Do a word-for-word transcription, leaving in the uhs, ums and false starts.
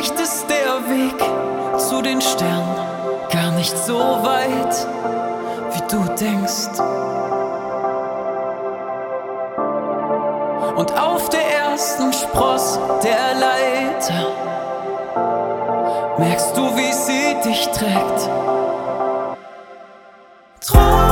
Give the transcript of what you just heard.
Vielleicht ist der Weg zu den Sternen gar nicht so weit, wie du denkst. Und auf der ersten Spross der Leiter merkst du, wie sie dich trägt. Träum